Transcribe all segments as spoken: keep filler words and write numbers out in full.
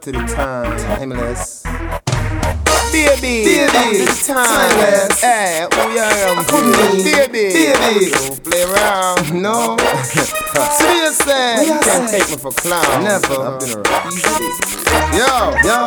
to the time, timeless. Baby, baby, timeless. Hey, who you am? Baby, baby, don't play around. No, seriously, you can't take me for clown. Never. I've been around. Yo, yo.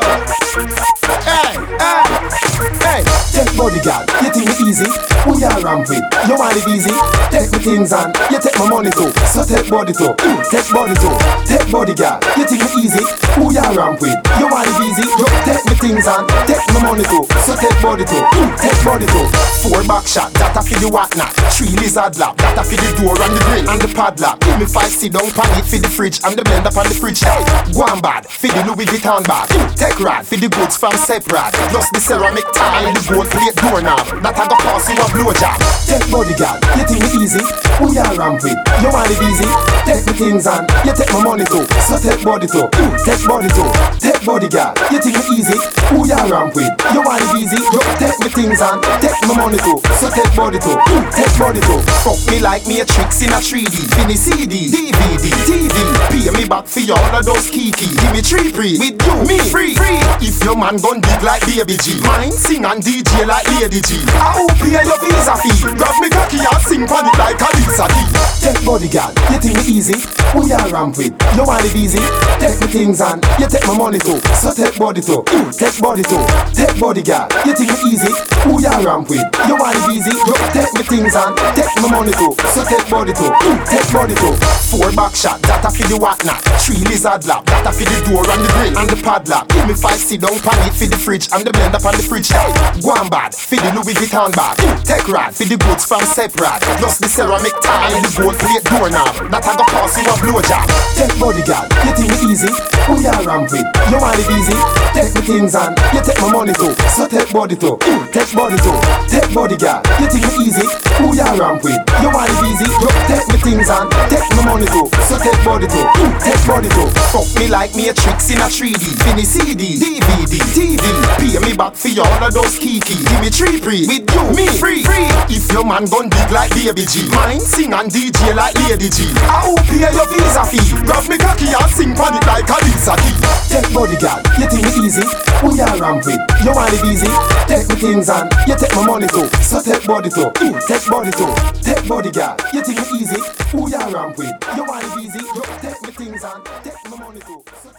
Hey, hey, hey. Take bodyguard, you think me easy? Who you ramp with? You want it easy? Take me things and you take my money too. So take body too, mm, take body too. Take bodyguard, you think me easy? Who you ramp with? You want it easy? You take me things and take my money too. So take body too, mm, take body too. Four back shot, that a for the whatnot. Three lizard lap, that a for the door and the grill and the padlock. Give me five sit down pan it for the fridge and the blender on the fridge. Hey, go on bad, for the Louis Vuitton bag. Mm, take rad, for the goods from separate. Plus the ceramic tile and the gold plate doorknob. That I go pass you a blowjob. Take bodyguard, you think me easy? Who you ramp with? You want it easy? Take me things and you take my money too. So take body too, mm, take body too. Take bodyguard, you think me easy? Who you ramp with? You want it easy? You take me things and take my money too. So take body too, mm, take body too. Fuck me like me a tricks in a three D. Fini C D, D V D, T V. Pay me back for all of those kiki. Give me three free, with you, me free, free. If your man gon' dig like Baby G, mine sing and D J like Lady G. I hope pay your visa fee. Grab me cocky and sing pan it like a Lisa D. Take bodyguard, you think me easy? Who you ramp with? You want it easy? Take me things and you take my money too. So take body too, mm, take body too. Take bodyguard, you think me easy? Who you ramp with? You want it easy? You take me things and take my money too. So take body too, mm, take body too. Four back shot, that a for the whatnot. Three lizard lap, that a for the door and the grill and the padlock. Give me five sit down pan it for the fridge and the blender on the fridge. Hey, go on bad, for the Louis Vuitton bag. Mm, take rad, for the goods from separate. Plus the ceramic tile and the gold plate doorknob. That I go pass you a blowjob. Take bodyguard, you think me easy? Who you ramp with? You want it easy? Take me things and you take my money too. So take body too, mm, take body too. Take bodyguard, you think me easy? Who you ramp with? You want it easy? You take me things and take my money too. So take body too, mm, take body too. Fuck me like me a tricks in a three D. Fini C D, D V D, T V. Pay me back for all of those kiki. Give me three free, with you, me free, free. If your man gon' dig like Baby G, mine sing and D J like Lady G. I hope pay your visa fee. Grab me cocky and sing pan it like a Lisa D. Take bodyguard, you think me easy? Who you ramp with? You want it easy? Take me things and you take my money too. So take body too, mm, take body too. Take bodyguard, you think me easy? Who you ramp with? You want it easy? You take me things and take my money too. So